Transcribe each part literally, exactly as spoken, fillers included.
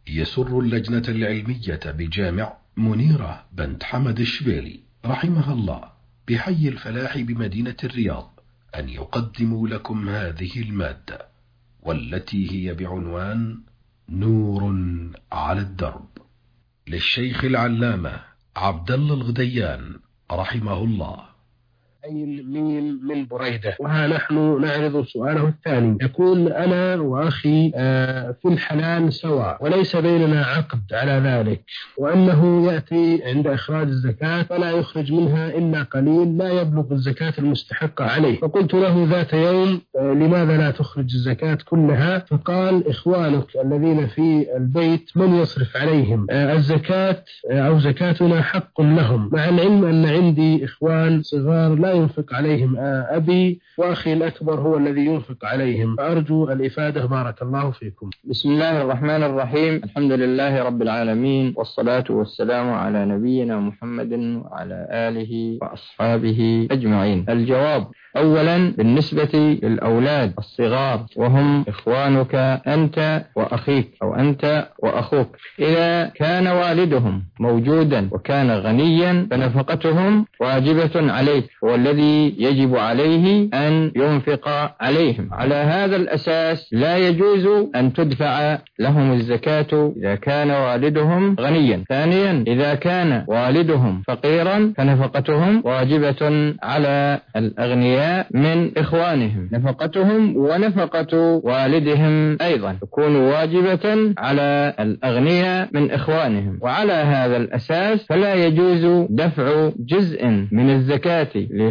يسر اللجنة العلمية بجامع منيرة بنت حمد الشبيلي رحمها الله بحي الفلاح بمدينة الرياض أن يقدموا لكم هذه المادة، والتي هي بعنوان نور على الدرب، للشيخ العلامة عبد الله الغديان رحمه الله. أي الميم من بريدة. وها نحن نعرض سؤاله الثاني. يقول: أنا وأخي في الحلال سواء وليس بيننا عقد على ذلك، وأنه يأتي عند إخراج الزكاة فلا يخرج منها إلا قليل لا يبلغ الزكاة المستحقة عليه، فقلت له ذات يوم: لماذا لا تخرج الزكاة كلها؟ فقال: إخوانك الذين في البيت من يصرف عليهم الزكاة أو زكاتنا حق لهم، مع العلم أن عندي إخوان صغار لا ينفق عليهم أبي، وأخي الأكبر هو الذي ينفق عليهم، فأرجو الإفادة بارك الله فيكم. بسم الله الرحمن الرحيم. الحمد لله رب العالمين، والصلاة والسلام على نبينا محمد وعلى آله وأصحابه أجمعين. الجواب: أولا، بالنسبة للأولاد الصغار وهم إخوانك أنت وأخيك أو أنت وأخوك، إذا كان والدهم موجودا وكان غنيا فنفقتهم واجبة عليك، والذي يجب عليه أن ينفق عليهم. على هذا الأساس لا يجوز أن تدفع لهم الزكاة إذا كان والدهم غنيا. ثانيا، إذا كان والدهم فقيرا فنفقتهم واجبة على الأغنياء من إخوانهم، نفقتهم ونفقة والدهم أيضا تكون واجبة على الأغنياء من إخوانهم. وعلى هذا الأساس فلا يجوز دفع جزء من الزكاة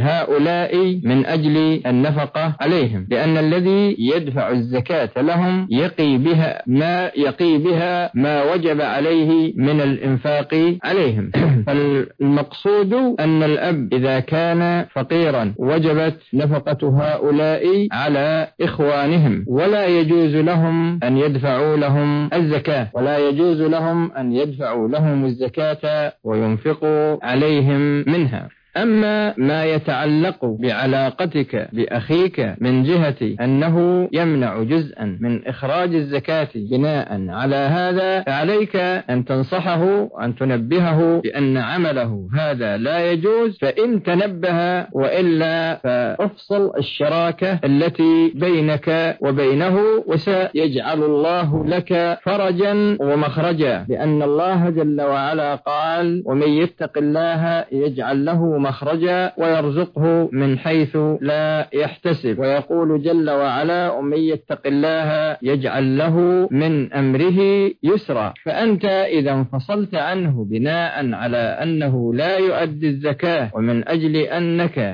لهؤلاء من أجل النفقة عليهم، لأن الذي يدفع الزكاة لهم يقي بها ما يقي بها ما وجب عليه من الإنفاق عليهم. فالمقصود أن الأب إذا كان فقيرا وجبت نفقة هؤلاء على إخوانهم، ولا يجوز لهم أن يدفعوا لهم الزكاة، ولا يجوز لهم أن يدفعوا لهم الزكاة وينفقوا عليهم منها. أما ما يتعلق بعلاقتك بأخيك من جهة أنه يمنع جزءا من إخراج الزكاة بناء على هذا، فعليك أن تنصحه وأن تنبهه بأن عمله هذا لا يجوز، فإن تنبه وإلا فأفصل الشراكة التي بينك وبينه، وسيجعل الله لك فرجا ومخرجا، لأن الله جل وعلا قال: ومن يتق الله يجعل له مخرجا ويرزقه من حيث لا يحتسب. ويقول جل وعلا: ومن يتق الله يجعل له من أمره يسرا. فأنت إذا انفصلت عنه بناء على أنه لا يؤدي الزكاة ومن أجل أنك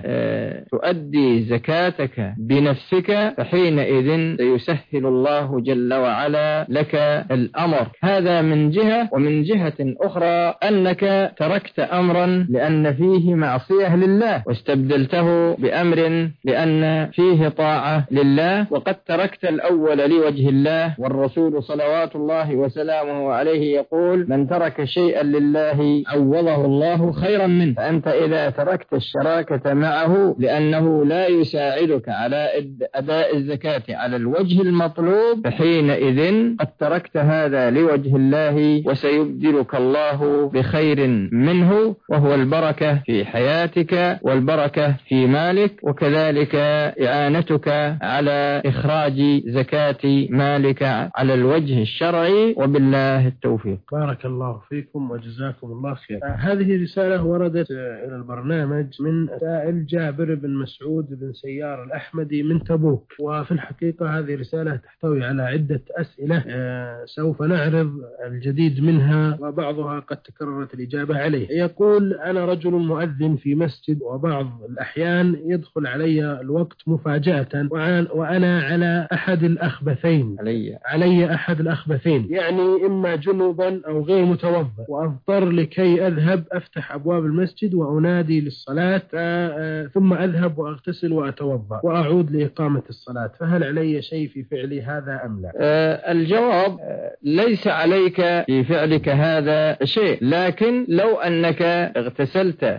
تؤدي زكاتك بنفسك، فحينئذ سيسهل الله جل وعلا لك الأمر. هذا من جهة. ومن جهة أخرى أنك تركت أمرا لأن فيه معصية لله واستبدلته بأمر لأن فيه طاعة لله، وقد تركت الأول لوجه الله، والرسول صلوات الله وسلامه عليه يقول: من ترك شيئا لله عوضه الله خيرا منه. فأنت إذا تركت الشراكة معه لأنه لا يساعدك على أداء الزكاة على الوجه المطلوب، فحينئذ قد تركت هذا لوجه الله، وسيبدلك الله بخير منه، وهو البركة في حياتك والبركة في مالك، وكذلك إعانتك على إخراج زكاة مالك على الوجه الشرعي، وبالله التوفيق. بارك الله فيكم وجزاكم الله خير. هذه رسالة وردت إلى البرنامج من سائل جابر بن مسعود بن سيار الأحمدي من تبوك، وفي الحقيقة هذه رسالة تحتوي على عدة أسئلة سوف نعرض الجديد منها، وبعضها قد تكررت الإجابة عليه. يقول: أنا رجل مؤذن في مسجد، وبعض الأحيان يدخل علي الوقت مفاجأة وأنا على أحد الأخبثين علي, علي أحد الأخبثين يعني إما جنوبا أو غير متوضأ، وأضطر لكي أذهب أفتح أبواب المسجد وأنادي للصلاة، ثم أذهب وأغتسل وأتوضأ وأعود لإقامة الصلاة، فهل علي شيء في فعلي هذا أم لا؟ آه الجواب: ليس عليك في فعلك هذا شيء، لكن لو أنك اغتسلت من الحدث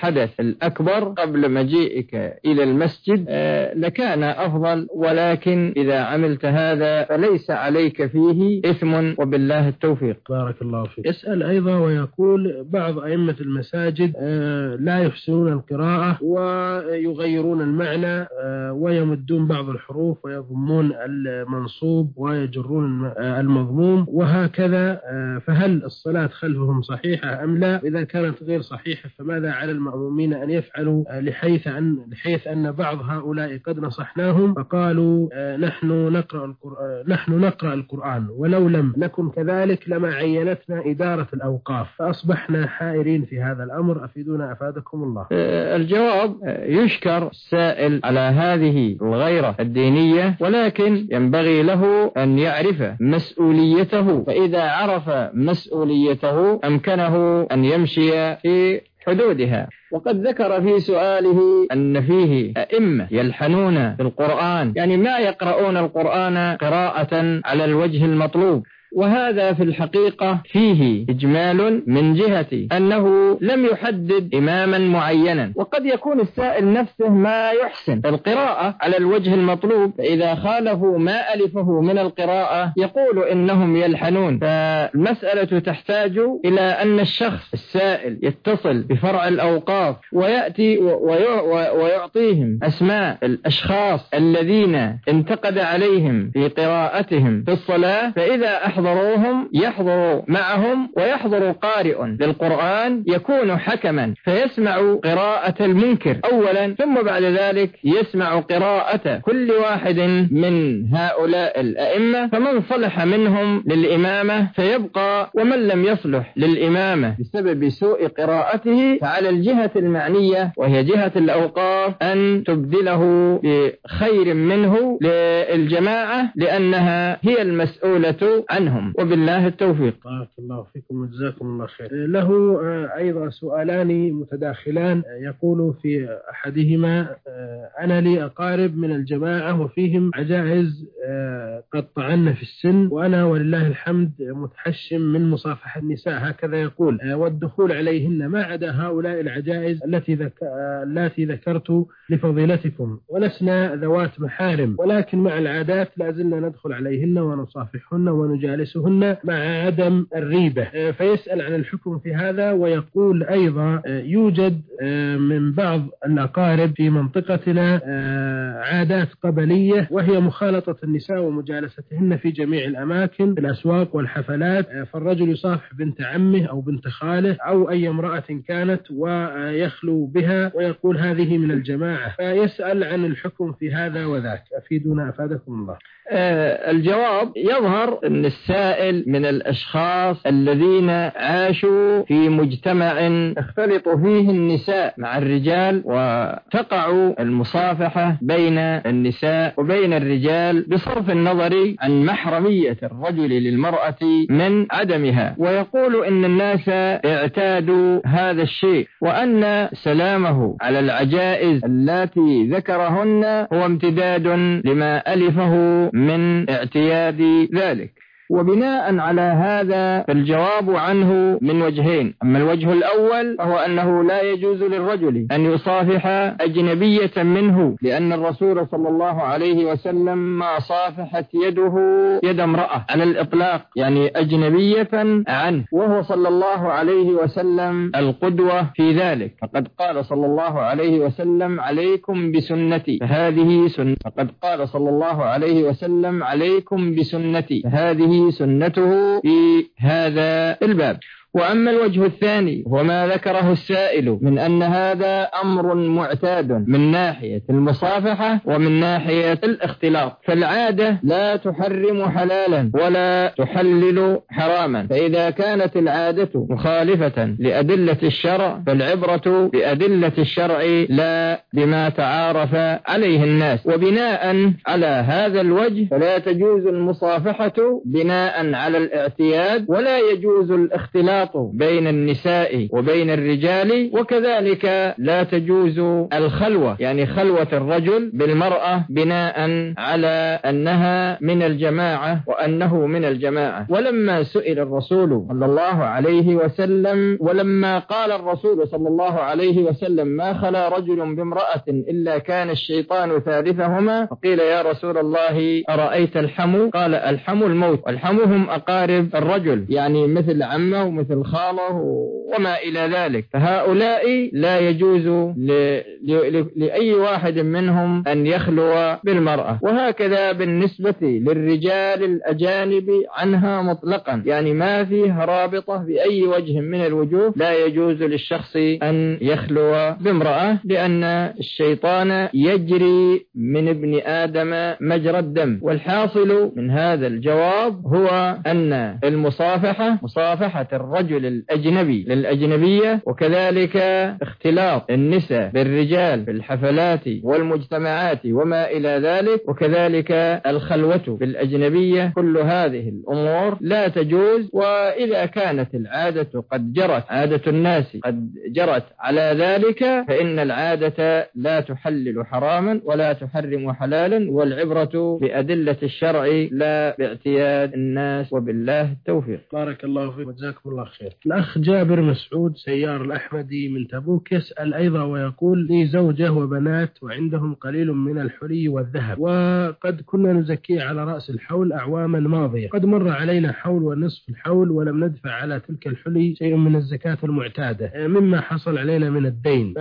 الحدث الأكبر قبل مجيئك إلى المسجد لكان أفضل، ولكن إذا عملت هذا فليس عليك فيه إثم، وبالله التوفيق. بارك الله فيك. يسأل أيضا ويقول بعض أئمة المساجد لا يحسنون القراءة ويغيرون المعنى ويمدون بعض الحروف ويضمون المنصوب ويجرون المضموم وهكذا، فهل الصلاة خلفهم صحيحة أم لا؟ إذا كانت غير صحيحة فماذا على المأمومين أن يفعلوا، لحيث أن لحيث أن بعض هؤلاء قد نصحناهم فقالوا نحن نقرأ القرآن نحن نقرأ القرآن ولو لم نكن كذلك لما عينتنا إدارة الأوقاف، فأصبحنا حائرين في هذا الأمر، أفيدونا أفادكم الله. الجواب: يشكر السائل على هذه الغيرة الدينية، ولكن ينبغي له أن يعرف مسؤوليته، فإذا عرف مسؤوليته أمكنه أن يمشي في حدودها. وقد ذكر في سؤاله أن فيه أئمة يلحنون في القرآن، يعني ما يقرؤون القرآن قراءة على الوجه المطلوب، وهذا في الحقيقة فيه إجمال من جهة أنه لم يحدد إماما معينا، وقد يكون السائل نفسه ما يحسن القراءة على الوجه المطلوب، فإذا خالفوا ما ألفه من القراءة يقول إنهم يلحنون. فالمسألة تحتاج إلى أن الشخص السائل يتصل بفرع الأوقاف ويأتي ويعطيهم أسماء الأشخاص الذين انتقد عليهم في قراءتهم في الصلاة، فإذا أحضر يحضروهم يحضر معهم ويحضر قارئ للقرآن يكون حكما، فيسمع قراءة المنكر أولا، ثم بعد ذلك يسمع قراءة كل واحد من هؤلاء الأئمة، فمن صلح منهم للإمامة فيبقى، ومن لم يصلح للإمامة بسبب سوء قراءته فعلى الجهة المعنية وهي جهة الأوقاف أن تبدله بخير منه للجماعة، لأنها هي المسؤولة عنه. وبالله التوفيق. بارك الله فيكم وجزاكم الله خير. له أيضا سؤالان متداخلان، يقول في أحدهما: أنا لي أقارب من الجماعة وفيهم عجائز قد طعن في السن، وأنا ولله الحمد متحشم من مصافحة النساء، هكذا يقول، والدخول عليهن ما عدا هؤلاء العجائز التي ذك... التي ذكرت لفضيلتكم، ولسنا ذوات محارم، ولكن مع العادات لازلنا ندخل عليهن ونصافحهن ونجالسهن مع عدم الريبة. فيسأل عن الحكم في هذا، ويقول أيضا يوجد من بعض الأقارب في منطقتنا عادات قبلية، وهي مخالطة النساء ومجالستهن في جميع الأماكن في الأسواق والحفلات، فالرجل يصافح بنت عمه أو بنت خاله أو أي امرأة كانت ويخلو بها، ويقول هذه من الجماعة. فيسأل عن الحكم في هذا وذاك، أفيدونا أفادكم الله. الجواب: يظهر أن السائل من الأشخاص الذين عاشوا في مجتمع اختلط فيه النساء مع الرجال، وتقع المصافحة بين النساء وبين الرجال بصرف النظر عن محرمية الرجل للمرأة من عدمها، ويقول إن الناس اعتادوا هذا الشيء، وأن سلامه على العجائز التي ذكرهن هو امتداد لما ألفه من اعتياد ذلك. وبناء على هذا فالجواب عنه من وجهين: أما الوجه الأول فهو أنه لا يجوز للرجل أن يصافح أجنبية منه، لأن الرسول صلى الله عليه وسلم ما صافحت يده يد امرأة على الإطلاق، يعني أجنبية عنه، وهو صلى الله عليه وسلم القدوة في ذلك، فقد قال صلى الله عليه وسلم: عليكم بسنتي فهذه سنة، فقد قال صلى الله عليه وسلم: عليكم بسنتي فهذه سنته في هذا الباب. وأما الوجه الثاني وما ذكره السائل من أن هذا أمر معتاد من ناحية المصافحة ومن ناحية الاختلاط، فالعادة لا تحرم حلالا ولا تحلل حراما، فإذا كانت العادة مخالفة لأدلة الشرع فالعبرة بأدلة الشرع لا بما تعارف عليه الناس. وبناء على هذا الوجه فلا تجوز المصافحة بناء على الاعتياد، ولا يجوز الاختلاط الاختلاط بين النساء وبين الرجال، وكذلك لا تجوز الخلوة، يعني خلوة الرجل بالمرأة بناء على أنها من الجماعة وأنه من الجماعة. ولما سئل الرسول صلى الله عليه وسلم ولما قال الرسول صلى الله عليه وسلم ما خلا رجل بامرأة إلا كان الشيطان ثالثهما، فقيل يا رسول الله أرأيت الحمو؟ قال الحمو الموت، والحمو هم أقارب الرجل، يعني مثل عمه ومثل خاله وما إلى ذلك، فهؤلاء لا يجوز ل... ل... لأي واحد منهم أن يخلو بالمرأة. وهكذا بالنسبة للرجال الأجانب عنها مطلقا، يعني ما فيه رابطة بأي وجه من الوجوه، لا يجوز للشخص أن يخلو بامرأة، لأن الشيطان يجري من ابن آدم مجرى الدم. والحاصل من هذا الجواب هو أن المصافحة مصافحة الرجل الأجنبي للأجنبية، وكذلك اختلاط النساء بالرجال في الحفلات والمجتمعات وما إلى ذلك، وكذلك الخلوة بالأجنبية، كل هذه الأمور لا تجوز. وإذا كانت العادة قد جرت، عادة الناس قد جرت على ذلك، فإن العادة لا تحلل حراما ولا تحرم حلالا، والعبرة بأدلة الشرع لا باعتياد الناس، وبالله التوفيق. بارك الله فيك وجزاكم الله خير. الأخ جابر مسعود سيار الأحمدي من تبوك يسأل أيضا ويقول لي زوجة وبنات وعندهم قليل من الحلي والذهب، وقد كنا نزكي على رأس الحول أعواما ماضية، قد مر علينا حول ونصف الحول ولم ندفع على تلك الحلي شيء من الزكاة المعتادة مما حصل علينا من الدين،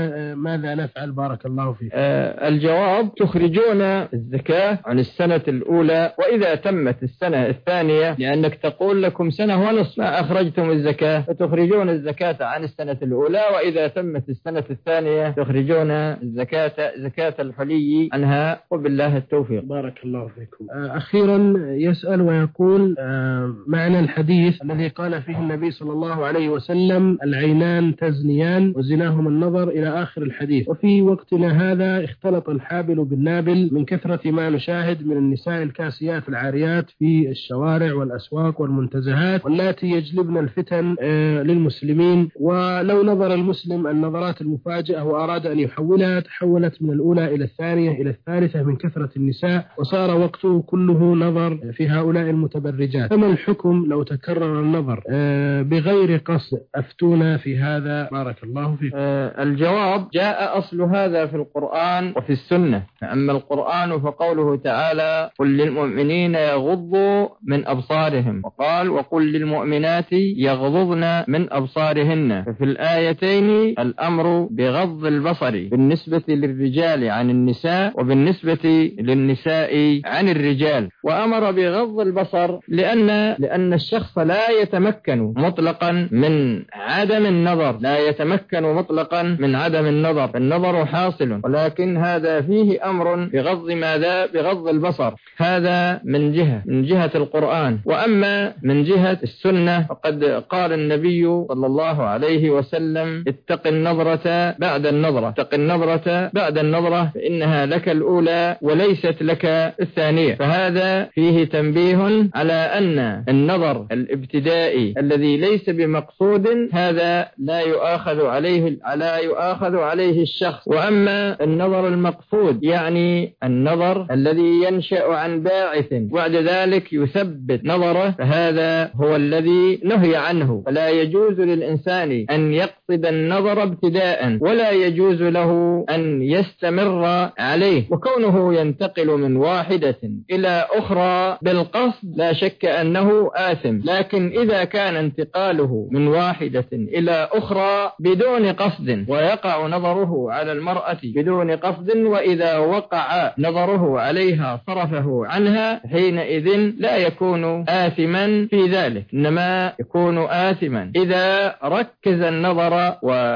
ماذا نفعل؟ بارك الله فيك. آه الجواب تخرجون الزكاة عن السنة الأولى، وإذا تمت السنة الثانية، لأنك تقول لكم سنة ونصف ما أخرجتم الزكاة، فتخرجون الزكاة عن السنة الأولى، وإذا تمت السنة الثانية تخرجون الزكاة زكاة الحلي عنها، وبالله التوفيق. بارك الله فيكم. أخيرا يسأل ويقول معنى الحديث الذي قال فيه النبي صلى الله عليه وسلم العينان تزنيان وزناهما النظر إلى آخر الحديث، وفي وقتنا هذا اختلط الحابل بالنابل من كثرة ما نشاهد من النساء الكاسيات العاريات في الشوارع والأسواق والمنتزهات، واللاتي يجلبن الفتن للمسلمين. ولو نظر المسلم النظرات المفاجئة وأراد أن يحولها، تحولت من الأولى إلى الثانية إلى الثالثة من كثرة النساء، وصار وقته كله نظر في هؤلاء المتبرجات. فما الحكم لو تكرر النظر بغير قصد؟ أفتونا في هذا بارك الله فيكم. الجواب جاء أصل هذا في القرآن وفي السنة. أما القرآن فقوله تعالى قل للمؤمنين يغضوا من أبصارهم، وقال وقل للمؤمنات يغضضن من أبصارهن، ففي الآيتين الأمر بغض البصر بالنسبة للرجال عن النساء، وبالنسبة للنساء عن الرجال. وأمر بغض البصر لأن لأن الشخص لا يتمكن مطلقا من عدم النظر، لا يتمكن مطلقا من عدم النظر، النظر حاصل، ولكن هذا فيه أمر بغض ماذا؟ بغض البصر. هذا من جهة من جهة القرآن. وأما من جهة السنة فقد قال النبي صلى الله عليه وسلم اتق النظرة بعد النظرة، اتق النظرة بعد النظرة فإنها لك الأولى وليست لك الثانية. فهذا فيه تنبيه على أن النظر الابتدائي الذي ليس بمقصود هذا لا يؤاخذ عليه لا يؤاخذ عليه الشخص. وأما النظر المقصود يعني النظر الذي ينشأ عن باعث وبعد ذلك يثبت نظره، فهذا هو الذي نهي عنه. فلا يجوز للإنسان أن يقصد النظر ابتداء، ولا يجوز له أن يستمر عليه. وكونه ينتقل من واحدة إلى أخرى بالقصد لا شك أنه آثم، لكن إذا كان انتقاله من واحدة إلى أخرى بدون قصد ويقع نظره على المرأة بدون قصد، وإذا وقع نظره عليها صرفه عنها، حينئذ لا يكون آثما في ذلك، إنما يكون آثما إذا ركز النظر.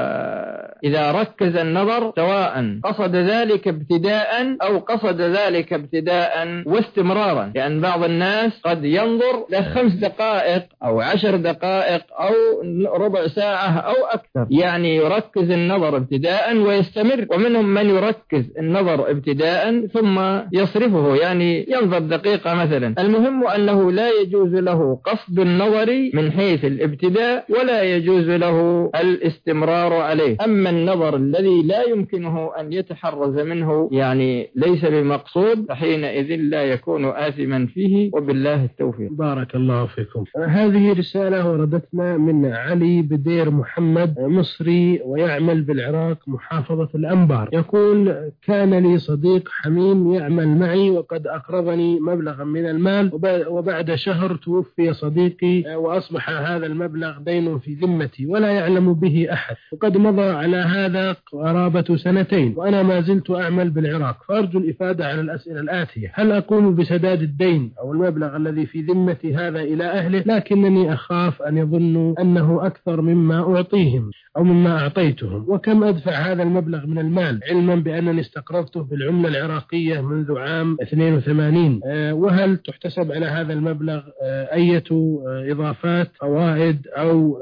وإذا ركز النظر سواء قصد ذلك ابتداء أو قصد ذلك ابتداء واستمرارا، لأن بعض الناس قد ينظر لخمس دقائق أو عشر دقائق أو ربع ساعة أو أكثر، يعني يركز النظر ابتداء ويستمر. ومنهم من يركز النظر ابتداء ثم يصرفه، يعني ينظر دقيقة مثلا. المهم أنه لا يجوز له قصد النظر من حيث عليه في الابتداء ولا يجوز له الاستمرار عليه. أما النظر الذي لا يمكنه أن يتحرز منه يعني ليس بمقصود، فحينئذ لا يكون آثما فيه، وبالله التوفيق. بارك الله فيكم. هذه رسالة وردتنا من علي بدير محمد، مصري ويعمل بالعراق محافظة الأنبار. يقول: كان لي صديق حميم يعمل معي وقد أقرضني مبلغا من المال، وبعد شهر توفي صديقي وأصبح هذا المبلغ دين في ذمتي ولا يعلم به أحد، وقد مضى على هذا قرابة سنتين وأنا ما زلت أعمل بالعراق، فأرجو الإفادة على الأسئلة الآتية: هل أقوم بسداد الدين أو المبلغ الذي في ذمتي هذا إلى أهله، لكنني أخاف أن يظنوا أنه أكثر مما أعطيهم أو مما أعطيتهم، وكم أدفع هذا المبلغ من المال علما بأنني استقرضته بالعملة العراقية منذ عام اثنين وثمانين، وهل تحتسب على هذا المبلغ أية إضافات فوائد أو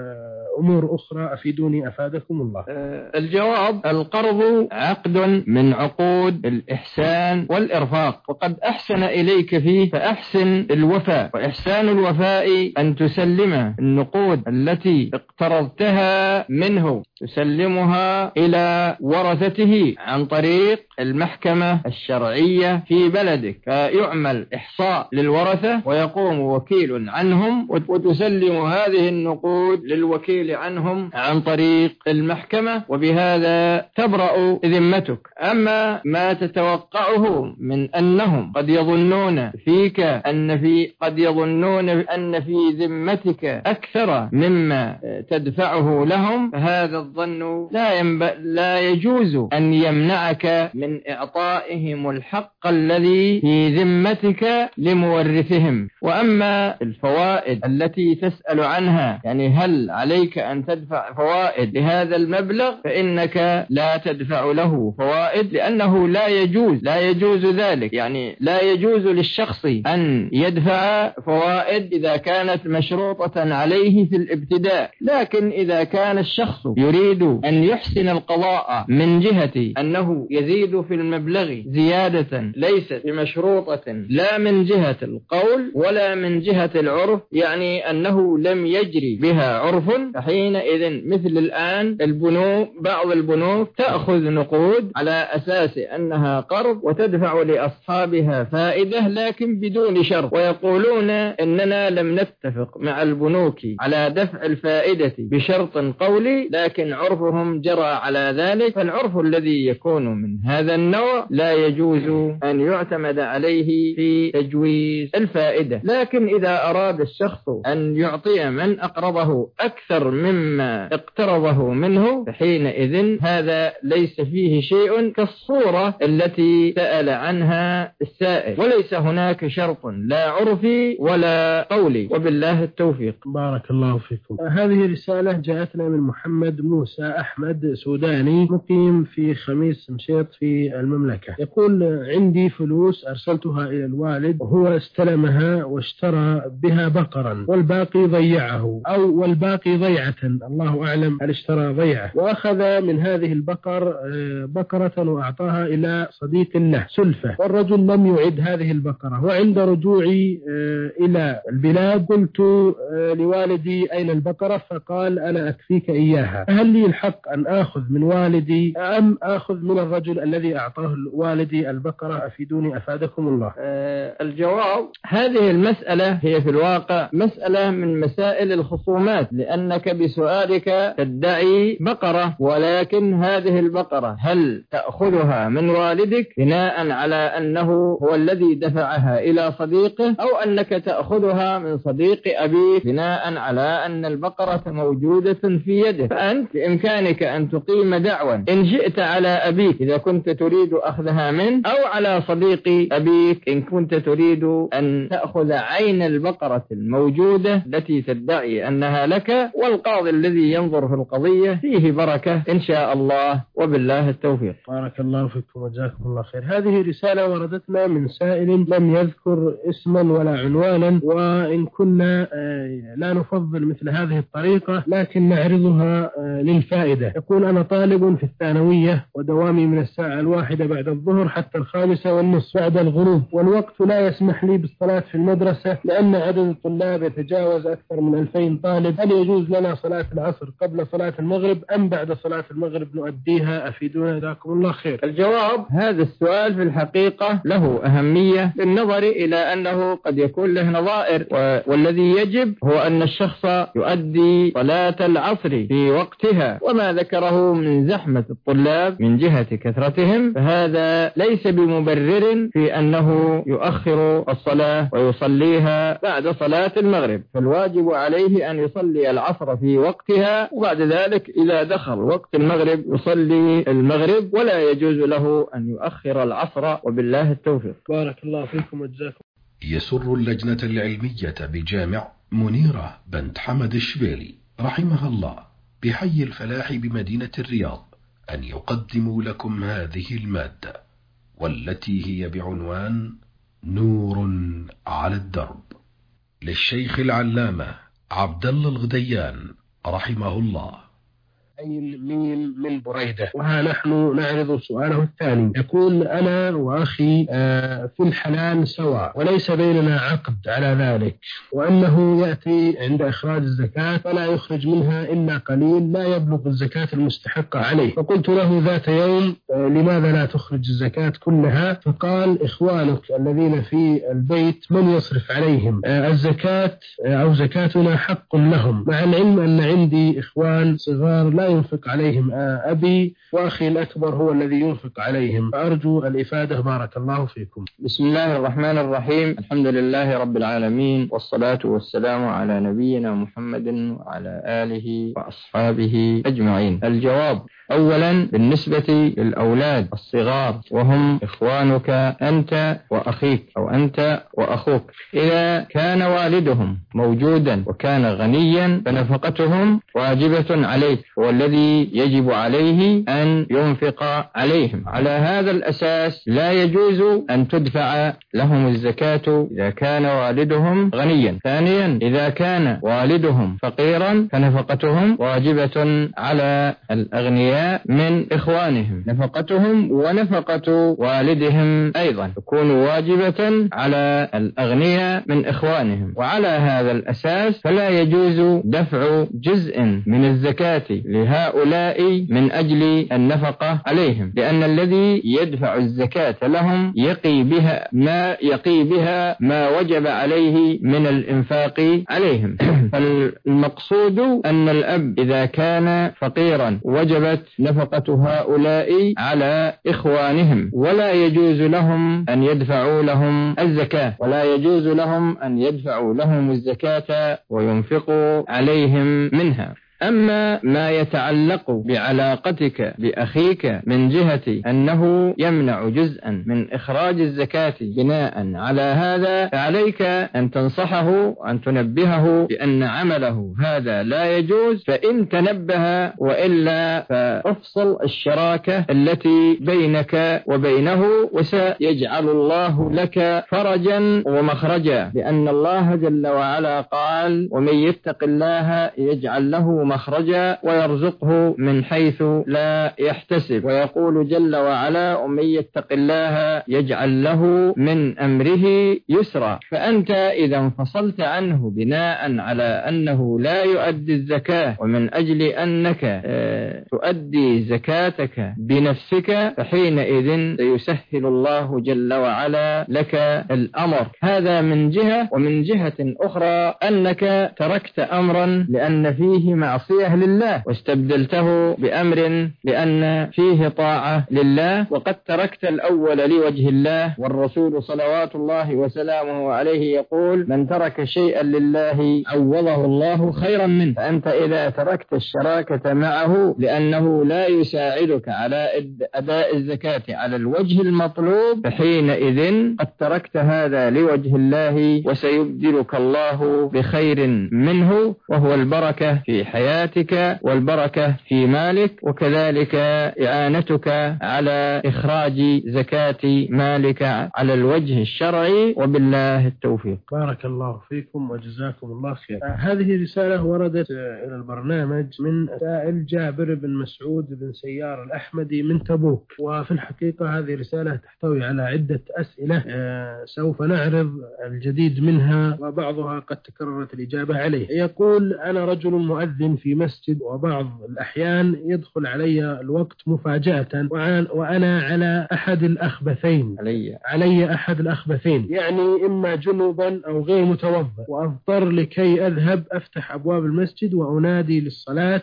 أمور أخرى؟ أفيدوني أفادكم الله. الجواب: القرض عقد من عقود الإحسان والإرفاق، وقد أحسن إليك فيه فأحسن الوفاء، وإحسان الوفاء أن تسلم النقود التي اقترضتها منه تسلمها إلى ورثته عن طريق المحكمة الشرعية في بلدك، فيعمل إحصاء للورثة ويقوم وكيل عنهم وتسلم هذه النقود للوكيل عنهم عن طريق المحكمة، وبهذا تبرأ ذمتك. أما ما تتوقعه من أنهم قد يظنون فيك أن في قد يظنون أن في ذمتك أكثر مما تدفعه لهم، فهذا الظن لا ينب... لا يجوز أن يمنعك من إعطائهم الحق الذي في ذمتك لمورثهم. وأما الفوائد التي تسأل عنها، يعني هل عليك أن تدفع فوائد لهذا المبلغ، فإنك لا تدفع له فوائد، لأنه لا يجوز لا يجوز ذلك، يعني لا يجوز للشخص أن يدفع فوائد إذا كانت مشروطة عليه في الابتداء. لكن إذا كان الشخص يريد أن يحسن القضاء من جهة أنه يزيد في المبلغ زيادة ليست بمشروطة لا من جهة القول ولا من جهة العرف، يعني أنه لم يجري بها عرف، فحينئذ مثل الآن البنوك، بعض البنوك تأخذ نقود على أساس أنها قرض وتدفع لأصحابها فائدة لكن بدون شرط، ويقولون إننا لم نتفق مع البنوك على دفع الفائدة بشرط قولي، لكن عرفهم جرى على ذلك. فالعرف الذي يكون من هذا النوع لا يجوز أن يعتمد عليه في تجويز الفائدة. لكن إذا أراد الشخص أن يعطي من أقرضه أكثر مما اقترضه منه، فحينئذ هذا ليس فيه شيء كالصورة التي سأل عنها السائل، وليس هناك شرط لا عرفي ولا قولي، وبالله التوفيق. بارك الله فيكم. هذه رسالة جاءتنا من محمد موسى أحمد، سوداني مقيم في خميس مشيط في المملكة. يقول: عندي فلوس أرسلتها إلى الوالد وهو استلمها واشترى بها بقرا والباقي ضيعه أو والباقي ضيعة، الله أعلم هل اشترى ضيعة، وأخذ من هذه البقر بقرة وأعطاها إلى صديق له سلفة، والرجل لم يعد هذه البقرة، وعند رجوعي إلى البلاد قلت لوالدي أين البقرة؟ فقال: أنا أكفيك إياها. هل لي الحق أن آخذ من والدي أم آخذ من الرجل الذي أعطاه والدي البقرة؟ أفيدوني أفادكم الله. أه الجواب: هذه المسألة هي في الواقع مسألة من مسائل الخصومات، لأنك بسؤالك تدعي بقرة، ولكن هذه البقرة هل تأخذها من والدك بناء على أنه هو الذي دفعها إلى صديقه، أو أنك تأخذها من صديق أبيك بناء على أن البقرة موجودة في يده؟ فأنت بإمكانك أن تقيم دعوى إن شئت على أبيك إذا كنت تريد أخذها منه، أو على صديق أبيك إن كنت تريد أن تأخذ عين البقرة الموجودة التي تدعي أنها لك، والقاضي الذي ينظر في القضية فيه بركة إن شاء الله، وبالله التوفيق. بارك الله فيكم وجزاكم الله خير. هذه رسالة وردتنا من سائل لم يذكر اسما ولا عنوانا، وإن كنا لا نفضل مثل هذه الطريقة لكن نعرضها للفائدة. يقول: أنا طالب في الثانوية ودوامي من الساعة الواحدة بعد الظهر حتى الخامسة والنصف بعد الغروب، والوقت لا يسمح لي بالصلاة في المدرسة لأن عدد الطلاب يتجاوز أكثر من ألفين طالب. هل يجوز لنا صلاة العصر قبل صلاة المغرب أم بعد صلاة المغرب نؤديها؟ أفيدونا جزاكم الله خير. الجواب: هذا السؤال في الحقيقة له أهمية بالنظر إلى أنه قد يكون له نظائر، والذي يجب هو أن الشخص يؤدي صلاة العصر في وقتها، وما ذكره من زحمة الطلاب من جهة كثرتهم فهذا ليس بمبرر في أنه يؤخر الصلاة ويصليها بعد صلاة المغرب، فالواجب عليه أن يصلي العصر في وقتها، وبعد ذلك إذا دخل وقت المغرب يصلي المغرب، ولا يجوز له أن يؤخر العصر، وبالله التوفيق. بارك الله فيكم وجزاكم. يسر اللجنة العلمية بجامع منيرة بنت حمد الشبيلي رحمها الله بحي الفلاح بمدينة الرياض أن يقدموا لكم هذه المادة، والتي هي بعنوان نور على الدرب، للشيخ العلامة عبد الله الغديان رحمه الله. عين ميم من بريدة. وها نحن نعرض سؤاله الثاني. يقول: أنا وأخي في الحلال سواء وليس بيننا عقد على ذلك، وأنه يأتي عند إخراج الزكاة فلا يخرج منها إلا قليل لا يبلغ الزكاة المستحقة عليه، فقلت له ذات يوم: لماذا لا تخرج الزكاة كلها؟ فقال: إخوانك الذين في البيت من يصرف عليهم الزكاة أو زكاتنا حق لهم، مع العلم أن عندي إخوان صغار لا ينفق عليهم أبي، وأخي الأكبر هو الذي ينفق عليهم، فأرجو الإفادة بارك الله فيكم. بسم الله الرحمن الرحيم. الحمد لله رب العالمين، والصلاة والسلام على نبينا محمد وعلى آله وأصحابه أجمعين. الجواب: أولا بالنسبة للأولاد الصغار وهم إخوانك أنت وأخيك أو أنت وأخوك، إذا كان والدهم موجودا وكان غنيا فنفقتهم واجبة عليك، والذي يجب عليه أن ينفق عليهم. على هذا الأساس لا يجوز أن تدفع لهم الزكاة إذا كان والدهم غنيا. ثانيا، إذا كان والدهم فقيرا فنفقتهم واجبة على الأغنياء من إخوانهم، نفقتهم ونفقة والدهم أيضا تكون واجبة على الأغنياء من إخوانهم. وعلى هذا الأساس فلا يجوز دفع جزء من الزكاة لهؤلاء من أجل النفقة عليهم، لأن الذي يدفع الزكاة لهم يقي بها ما يقي بها ما وجب عليه من الإنفاق عليهم. فالمقصود أن الأب إذا كان فقيرا وجبت نفقة هؤلاء على إخوانهم، ولا يجوز لهم أن يدفعوا لهم الزكاة، ولا يجوز لهم أن يدفعوا لهم الزكاة وينفقوا عليهم منها. أما ما يتعلق بعلاقتك بأخيك من جهة أنه يمنع جزءا من إخراج الزكاة بناء على هذا، فعليك أن تنصحه وأن تنبهه بأن عمله هذا لا يجوز، فإن تنبه وإلا فافصل الشراكة التي بينك وبينه، وسيجعل الله لك فرجا ومخرجا، لأن الله جل وعلا قال: ومن يتق الله يجعل له مخرجا ويرزقه من حيث لا يحتسب. ويقول جل وعلا: ومن يتق الله يجعل له من أمره يسرا. فأنت إذا انفصلت عنه بناء على أنه لا يؤدي الزكاة ومن أجل أنك تؤدي زكاتك بنفسك، فحينئذ سيسهل الله جل وعلا لك الأمر. هذا من جهة. ومن جهة أخرى أنك تركت أمرا لأن فيه معصية لله واستبدلته بأمر لأن فيه طاعة لله، وقد تركت الأول لوجه الله، والرسول صلوات الله وسلامه عليه يقول: من ترك شيئا لله عوضه الله خيرا منه. فأنت إذا تركت الشراكة معه لأنه لا يساعدك على أداء الزكاة على الوجه المطلوب، فحينئذ قد تركت هذا لوجه الله، وسيبدلك الله بخير منه، وهو البركة في حياتك حياتك والبركة في مالك، وكذلك إعانتك على إخراج زكاة مالك على الوجه الشرعي، وبالله التوفيق. بارك الله فيكم وجزاكم الله خير. هذه رسالة وردت إلى البرنامج من سائل جابر بن مسعود بن سيار الأحمدي من تبوك، وفي الحقيقة هذه رسالة تحتوي على عدة أسئلة سوف نعرض الجديد منها وبعضها قد تكررت الإجابة عليه. يقول: أنا رجل مؤذن في مسجد، وبعض الأحيان يدخل علي الوقت مفاجأة وأنا على أحد الأخبثين علي, علي أحد الأخبثين يعني إما جنوبا أو غير متوضئ، وأضطر لكي أذهب أفتح أبواب المسجد وأنادي للصلاة،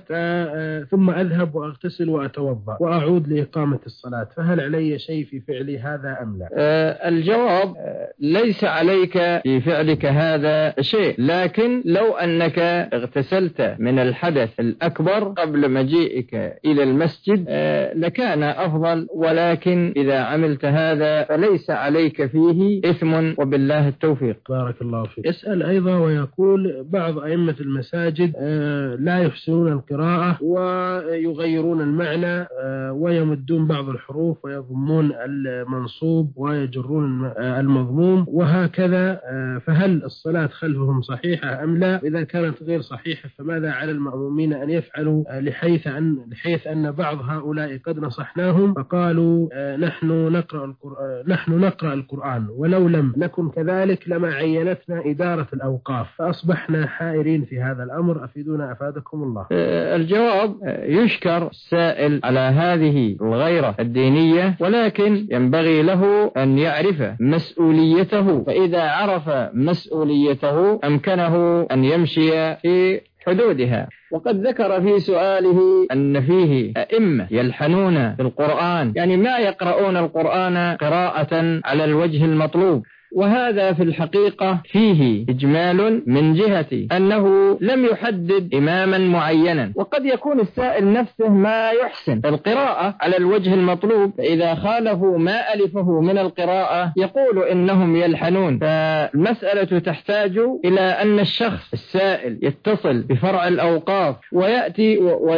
ثم أذهب وأغتسل وأتوضأ وأعود لإقامة الصلاة، فهل علي شيء في فعلي هذا أم لا؟ آه الجواب: ليس عليك في فعلك هذا شيء، لكن لو أنك اغتسلت من الحدث الأكبر قبل مجيئك إلى المسجد آه لكان أفضل، ولكن إذا عملت هذا فليس عليك فيه إثم، وبالله التوفيق. بارك الله فيك. يسأل أيضا ويقول: بعض أئمة المساجد آه لا يحسنون القراءة ويغيرون المعنى آه ويمدون بعض الحروف ويضمون المنصوب ويجرون المضموم وهكذا، آه فهل الصلاة خلفهم صحيحة أم لا؟ إذا كانت غير صحيحة فماذا على المأمومين أن يفعلوا، آه لحيث أن لحيث أن بعض هؤلاء قد نصحناهم فقالوا آه نحن نقرأ القرآن نحن نقرأ القرآن ولو لم نكن كذلك لما عينتنا إدارة الأوقاف، فأصبحنا حائرين في هذا الأمر، أفيدونا أفادكم الله. الجواب: يشكر السائل على هذه الغيرة الدينية، ولكن ينبغي له أن يعرف مسؤوليته، فإذا عرف مسؤوليته أمكنه أن يمشي في حدودها. وقد ذكر في سؤاله أن فيه أئمة يلحنون في القرآن، يعني ما يقرؤون القرآن قراءة على الوجه المطلوب، وهذا في الحقيقة فيه إجمال من جهة أنه لم يحدد إماما معينا، وقد يكون السائل نفسه ما يحسن القراءة على الوجه المطلوب، فإذا خالفوا ما ألفه من القراءة يقول إنهم يلحنون. فالمسألة تحتاج إلى أن الشخص السائل يتصل بفرع الأوقاف ويأتي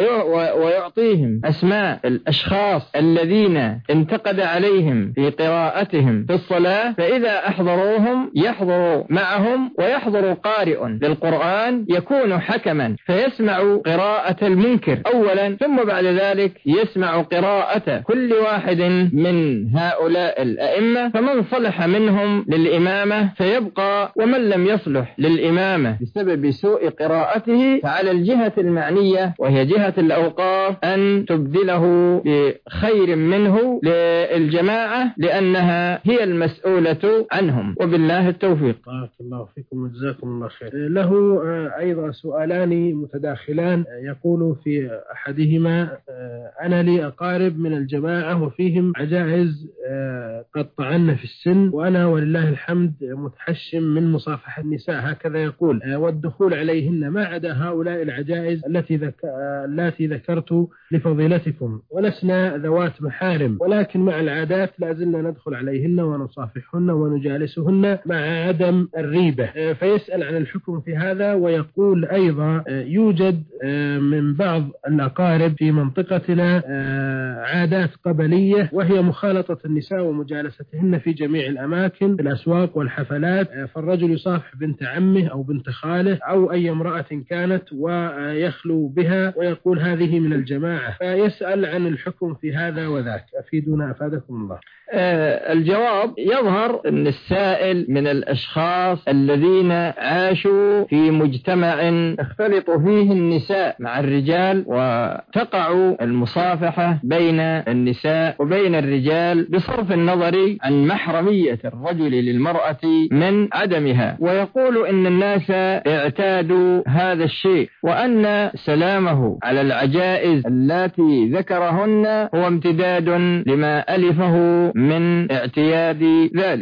ويعطيهم أسماء الأشخاص الذين انتقد عليهم في قراءتهم في الصلاة، فإذا يحضروهم يحضروا معهم، ويحضر قارئ للقرآن يكون حكما فيسمع قراءة المنكر أولا، ثم بعد ذلك يسمع قراءة كل واحد من هؤلاء الأئمة، فمن صلح منهم للإمامة فيبقى، ومن لم يصلح للإمامة بسبب سوء قراءته فعلى الجهة المعنية وهي جهة الأوقاف أن تبدله بخير منه للجماعة، لأنها هي المسؤولة عنهم، وبالله التوفيق. بارك الله فيكم وجزاكم الله خير. له أيضا سؤالان متداخلان، يقول في أحدهما: أنا لي أقارب من الجماعة وفيهم عجائز قد طعن في السن، وأنا ولله الحمد متحشم من مصافحة النساء، هكذا يقول، والدخول عليهن ما عدا هؤلاء العجائز التي ذك... التي ذكرت لفضيلتكم، ولسنا ذوات محارم، ولكن مع العادات لازلنا ندخل عليهن ونصافحهن ونجالسهن مع عدم الريبة. فيسأل عن الحكم في هذا، ويقول أيضا: يوجد من بعض الأقارب في منطقتنا عادات قبلية، وهي مخالطة النساء ومجالستهن في جميع الأماكن في الأسواق والحفلات، فالرجل يصافح بنت عمه أو بنت خاله أو أي امرأة كانت ويخلو بها، ويقول هذه من الجماعة. فيسأل عن الحكم في هذا وذاك، أفيدونا أفادكم الله. آه الجواب: يظهر أن السائل من الأشخاص الذين عاشوا في مجتمع تختلط فيه النساء مع الرجال، وتقع المصافحة بين النساء وبين الرجال بصرف النظر عن محرمية الرجل للمرأة من عدمها، ويقول إن الناس اعتادوا هذا الشيء، وأن سلامه على العجائز التي ذكرهن هو امتداد لما ألفه من اعتياد ذلك.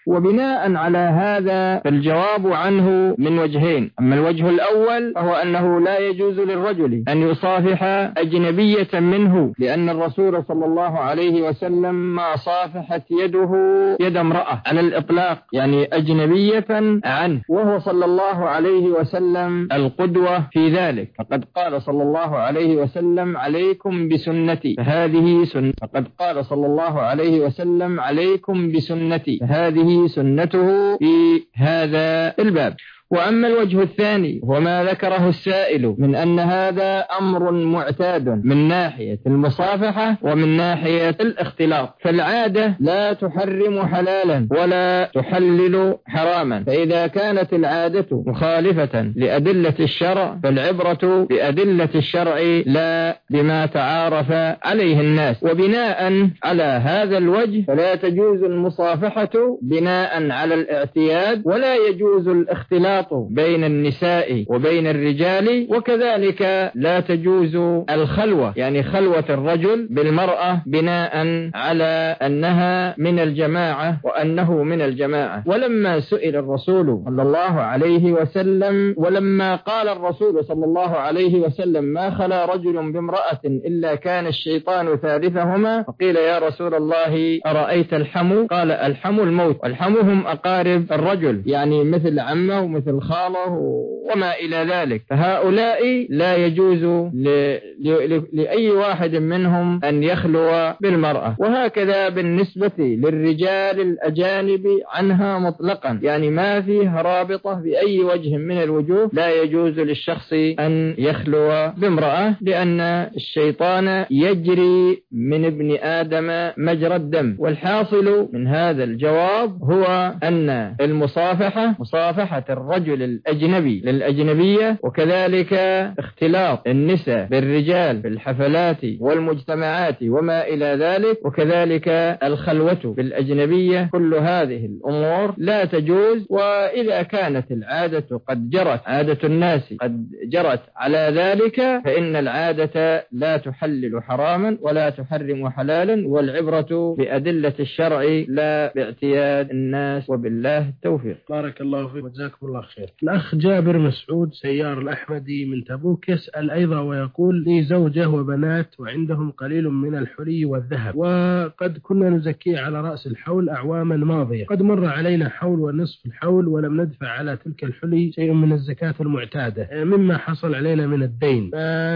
وبناء على هذا فالجواب عنه من وجهين. أما الوجه الأول فهو أنه لا يجوز للرجل أن يصافح أجنبية منه، لأن الرسول صلى الله عليه وسلم ما صافحت يده يد امرأة على الإطلاق، يعني أجنبية عنه، وهو صلى الله عليه وسلم القدوة في ذلك. فقد قال صلى الله عليه وسلم عليكم بسنتي فهذه سنة، فقد قال صلى الله عليه وسلم عليكم بسنتي فهذه سنته في هذا الباب. وأما الوجه الثاني وما ذكره السائل من أن هذا أمر معتاد من ناحية المصافحة ومن ناحية الاختلاط، فالعادة لا تحرم حلالا ولا تحلل حراما، فإذا كانت العادة مخالفة لأدلة الشرع فالعبرة بأدلة الشرع لا بما تعارف عليه الناس. وبناء على هذا الوجه فلا تجوز المصافحة بناء على الاعتياد، ولا يجوز الاختلاط بين النساء وبين الرجال، وكذلك لا تجوز الخلوة، يعني خلوة الرجل بالمرأة بناء على أنها من الجماعة وأنه من الجماعة. ولما سئل الرسول صلى الله عليه وسلم ولما قال الرسول صلى الله عليه وسلم ما خلا رجل بامرأة إلا كان الشيطان ثالثهما، فقيل يا رسول الله أرأيت الحمو؟ قال الحمو الموت، والحمو هم أقارب الرجل، يعني مثل عمه ومثل الخاله وما إلى ذلك، فهؤلاء لا يجوز ل... ل... لأي واحد منهم أن يخلو بالمرأة. وهكذا بالنسبة للرجال الأجانب عنها مطلقا، يعني ما فيه رابطة بأي وجه من الوجوه، لا يجوز للشخص أن يخلو بامرأة، لأن الشيطان يجري من ابن آدم مجرى الدم. والحاصل من هذا الجواب هو أن المصافحة مصافحة الرجل الأجنبي للأجنبية، وكذلك اختلاط النساء بالرجال في الحفلات والمجتمعات وما إلى ذلك، وكذلك الخلوة بالأجنبية، كل هذه الأمور لا تجوز. وإذا كانت العادة قد جرت، عادة الناس قد جرت على ذلك، فإن العادة لا تحلل حراما ولا تحرم حلالا، والعبرة بأدلة الشرع لا باعتياد الناس، وبالله التوفيق. بارك الله فيك وجزاكم الله خير. الأخ جابر مسعود سيار الأحمدي من تبوك يسأل أيضا ويقول لي زوجة وبنات وعندهم قليل من الحلي والذهب، وقد كنا نزكيه على رأس الحول أعواما ماضية، قد مر علينا حول ونصف الحول ولم ندفع على تلك الحلي شيء من الزكاة المعتادة مما حصل علينا من الدين،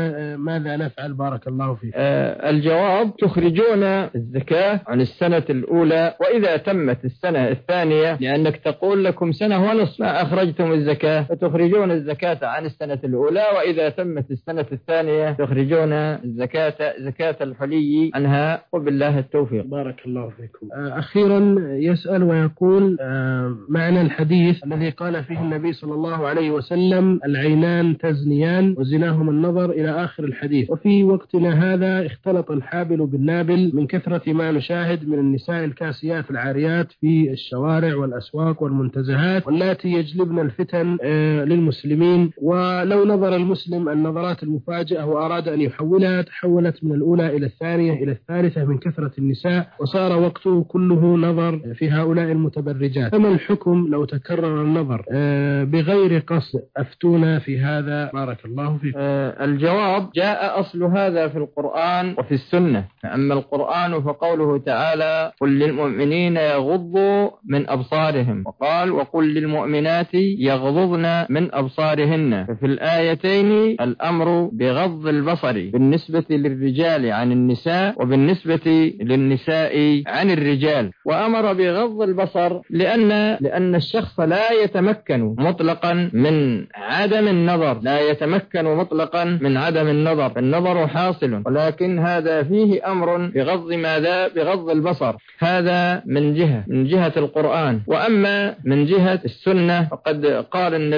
ماذا نفعل؟ بارك الله فيك. آه الجواب تخرجون الزكاة عن السنة الأولى، وإذا تمت السنة الثانية، لأنك تقول لكم سنة ونصف ما أخرجتم الزكاة، فتخرجون الزكاة عن السنة الأولى، وإذا تمت السنة الثانية تخرجون الزكاة زكاة الحلي عنها، وبالله التوفيق. بارك الله فيكم. أخيرا يسأل ويقول معنى الحديث الذي قال فيه النبي صلى الله عليه وسلم العينان تزنيان وزناهما النظر إلى آخر الحديث، وفي وقتنا هذا اختلط الحابل بالنابل من كثرة ما نشاهد من النساء الكاسيات العاريات في الشوارع والأسواق والمنتزهات، واللاتي يجلبن الفتن للمسلمين. ولو نظر المسلم النظرات المفاجئة وأراد أن يحولها تحولت من الأولى إلى الثانية إلى الثالثة من كثرة النساء، وصار وقته كله نظر في هؤلاء المتبرجات. فما الحكم لو تكرر النظر بغير قصد؟ أفتونا في هذا بارك الله فيكم. الجواب جاء أصل هذا في القرآن وفي السنة. أما القرآن فقوله تعالى قل للمؤمنين يغضوا من أبصارهم، وقال وقل للمؤمنات يغضضن من أبصارهن، ففي الآيتين الأمر بغض البصر بالنسبة للرجال عن النساء، وبالنسبة للنساء عن الرجال. وأمر بغض البصر لأن لأن الشخص لا يتمكن مطلقا من عدم النظر، لا يتمكن مطلقا من عدم النظر، النظر حاصل، ولكن هذا فيه أمر بغض ماذا؟ بغض البصر. هذا من جهة من جهة القرآن. وأما من جهة السنة فقد قال النبي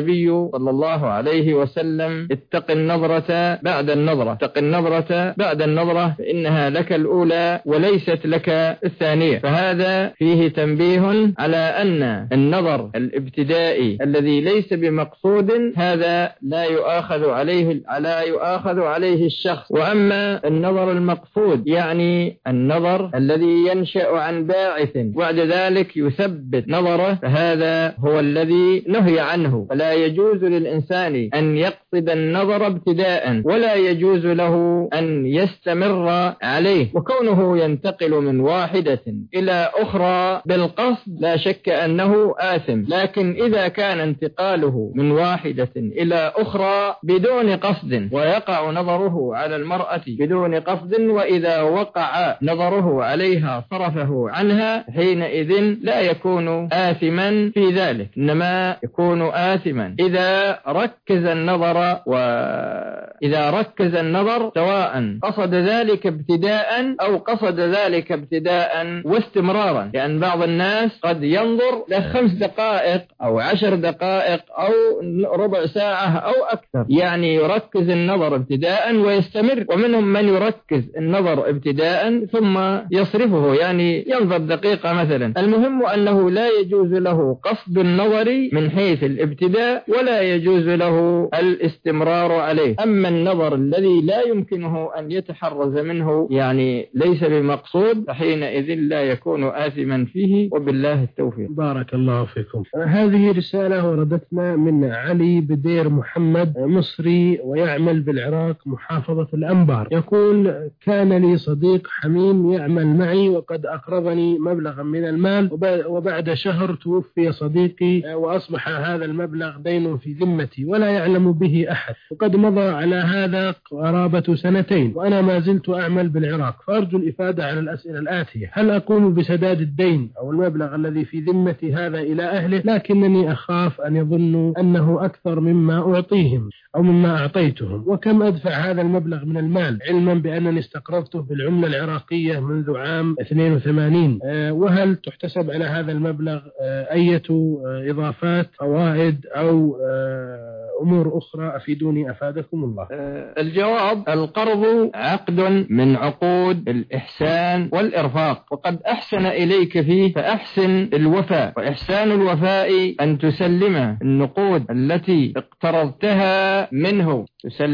صلى الله عليه وسلم: اتق النظرة بعد النظرة، اتق النظرة بعد النظرة فإنها لك الأولى وليست لك الثانية. فهذا فيه تنبيه على أن النظر الابتدائي الذي ليس بمقصود هذا لا يؤاخذ عليه لا يؤاخذ عليه الشخص. وأما النظر المقصود يعني النظر الذي ينشأ عن باعث وبعد ذلك يثبت نظره، فهذا هو الذي نهي عنه. فلا يجوز للإنسان أن يقصد النظر ابتداء ولا يجوز له أن يستمر عليه. وكونه ينتقل من واحدة إلى أخرى بالقصد لا شك أنه آثم، لكن إذا كان انتقاله من واحدة إلى أخرى بدون قصد ويقع نظره على المرأة بدون قصد، وإذا وقع نظره عليها صرفه عنها، حينئذ لا يكون آثما في ذلك، إنما يكون آثما إذا ركز النظر وإذا ركز النظر سواء قصد ذلك ابتداء أو قصد ذلك ابتداء واستمرارا. لأن بعض الناس قد ينظر لخمس دقائق أو عشر دقائق أو ربع ساعة أو أكثر، يعني يركز النظر ابتداء ويستمر، ومنهم من يركز النظر ابتداء ثم يصرفه، يعني ينظر دقيقة مثلا. المهم أنه لا يجوز له قصد النظر من حيث الابتداء ولا يجوز له الاستمرار عليه. أما النظر الذي لا يمكنه أن يتحرز منه يعني ليس بمقصود، فحينئذ لا يكون آثما فيه، وبالله التوفيق. بارك الله فيكم. هذه رسالة وردتنا من علي بدير محمد، مصري ويعمل بالعراق محافظة الأنبار. يقول: كان لي صديق حميم يعمل معي وقد أقرضني مبلغا من المال، وبعد شهر توفي صديقي وأصبح هذا المبلغ دين في ذمتي ولا يعلم به أحد، وقد مضى على هذا قرابة سنتين وأنا ما زلت أعمل بالعراق، فأرجو الإفادة على الأسئلة الآتية: هل أقوم بسداد الدين أو المبلغ الذي في ذمتي هذا إلى أهله، لكنني أخاف أن يظنوا أنه أكثر مما أعطيهم أو مما أعطيتهم، وكم أدفع هذا المبلغ من المال علما بأنني استقرضته بالعملة العراقية منذ عام اثنين وثمانين، وهل تحتسب على هذا المبلغ أية إضافات فوائد أو أمور أخرى؟ أفيدوني أفادكم الله. الجواب: القرض عقد من عقود الإحسان والإرفاق، وقد أحسن إليك فيه فأحسن الوفاء، وإحسان الوفاء أن تسلم النقود التي اقترضتها منه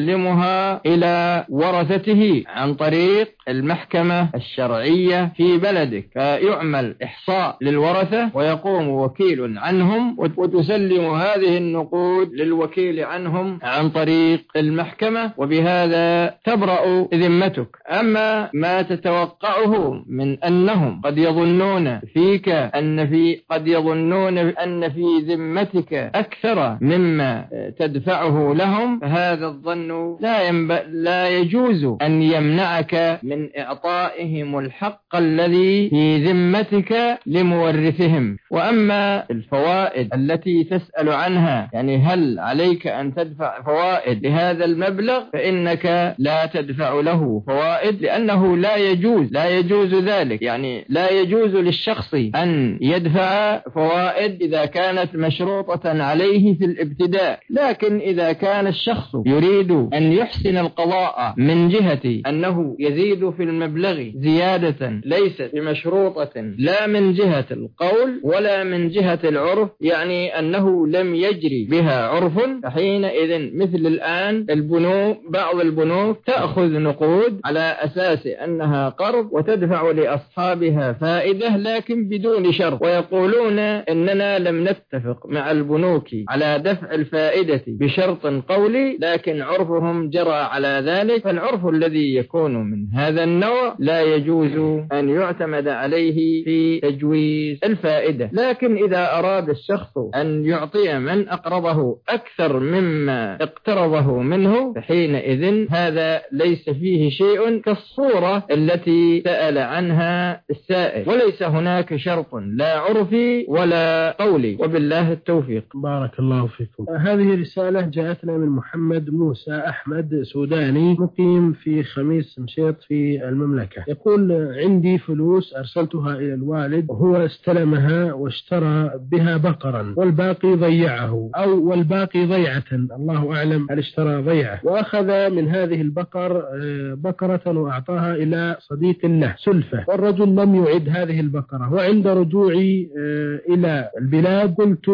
تسلمها إلى ورثته عن طريق المحكمة الشرعية في بلدك، فيعمل إحصاء للورثة ويقوم وكيل عنهم وتسلم هذه النقود للوكيل عنهم عن طريق المحكمة، وبهذا تبرأ ذمتك. أما ما تتوقعه من أنهم قد يظنون فيك أن في قد يظنون أن في ذمتك أكثر مما تدفعه لهم، فهذا الظن لا ينب... لا يجوز أن يمنعك من إعطائهم الحق الذي في ذمتك لمورثهم. وأما الفوائد التي تسأل عنها، يعني هل عليك أن تدفع فوائد لهذا المبلغ، فإنك لا تدفع له فوائد، لأنه لا يجوز لا يجوز ذلك، يعني لا يجوز للشخص أن يدفع فوائد إذا كانت مشروطة عليه في الابتداء. لكن إذا كان الشخص يريد أن يحسن القضاء من جهة أنه يزيد في المبلغ زيادة ليست بمشروطة لا من جهة القول ولا من جهة العرف، يعني أنه لم يجري بها عرف، فحينئذ مثل الآن البنوك بعض البنوك تأخذ نقود على أساس أنها قرض وتدفع لأصحابها فائدة لكن بدون شرط، ويقولون إننا لم نتفق مع البنوك على دفع الفائدة بشرط قولي، لكن عرفهم جرى على ذلك. فالعرف الذي يكون من هذا النوع لا يجوز أن يعتمد عليه في تجويز الفائدة. لكن إذا أراد الشخص أن يعطي من أقرضه أكثر مما اقترضه منه، فحينئذ هذا ليس فيه شيء كالصورة التي سأل عنها السائل، وليس هناك شرط لا عرفي ولا قولي، وبالله التوفيق. بارك الله فيكم. هذه رسالة جاءتنا من محمد موسى أحمد، سوداني مقيم في خميس مشيط في المملكة. يقول: عندي فلوس أرسلتها إلى الوالد وهو استلمها واشترى بها بقرا والباقي ضيعه أو والباقي ضيع ضيعة، الله أعلم هل اشترى ضيعة، وأخذ من هذه البقر بقرة وأعطاها إلى صديق له سلفة، والرجل لم يعد هذه البقرة، وعند رجوعي إلى البلاد قلت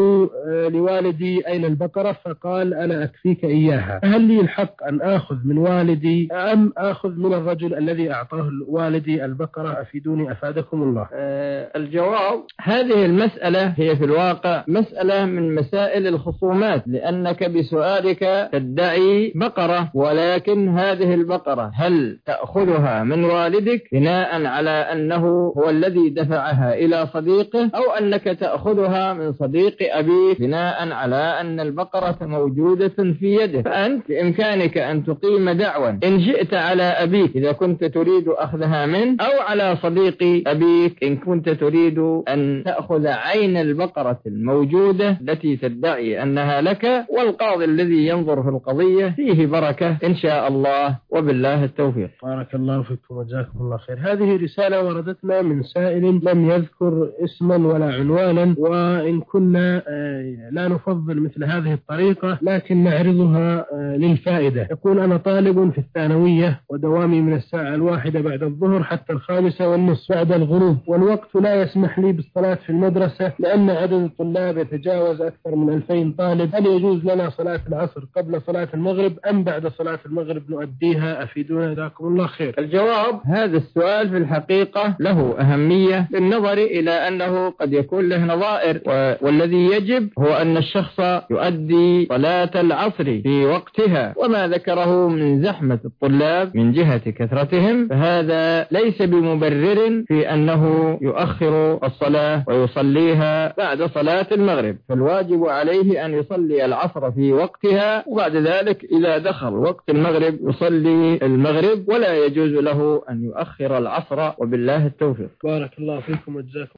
لوالدي أين البقرة؟ فقال أنا أكفيك إياها. فهل لي الحق أن آخذ من والدي أم آخذ من الرجل الذي أعطاه والدي البقرة؟ أفيدوني أفادكم الله. أه الجواب، هذه المسألة هي في الواقع مسألة من مسائل الخصومات، لأنك بسؤالك تدعي بقرة، ولكن هذه البقرة هل تأخذها من والدك بناء على أنه هو الذي دفعها إلى صديقه، أو أنك تأخذها من صديق أبيك بناء على أن البقرة موجودة في يده؟ فأنت بإمكانك أن تقيم دعوى إن شئت على أبيك إذا كنت تريد أخذها منه، أو على صديق أبيك إن كنت تريد أن تأخذ عين البقرة الموجودة التي تدعي أنها لك، والقاضي الذي ينظر في القضية فيه بركة إن شاء الله، وبالله التوفيق. بارك الله فيكم وجزاكم الله خير. هذه رسالة وردتنا من سائل لم يذكر اسما ولا عنوانا، وإن كنا لا نفضل مثل هذه الطريقة لكن نعرضها للفائدة. يقول أنا طالب في الثانوية ودوامي من الساعة الواحدة بعد الظهر حتى الخامسة والنصف بعد الغروب، والوقت لا يسمح لي بالصلاة في المدرسة لأن عدد الطلاب يتجاوز أكثر من ألفين طالب. هل يجوز لنا صلاة العصر قبل صلاة المغرب أم بعد صلاة المغرب نؤديها؟ أفيدونا جزاكم الله خير. الجواب، هذا السؤال في الحقيقة له أهمية بالنظر إلى أنه قد يكون له نظائر، والذي يجب هو أن الشخص يؤدي صلاة العصر في وقتها، وما ذكره من زحمة الطلاب من جهة كثرتهم فهذا ليس بمبرر في أنه يؤخر الصلاة ويصليها بعد صلاة المغرب، فالواجب عليه أن يصلي العصر في وقتها، وبعد ذلك إذا دخل وقت المغرب يصلي المغرب، ولا يجوز له أن يؤخر العصر، وبالله التوفيق. بارك الله فيكم وجزاكم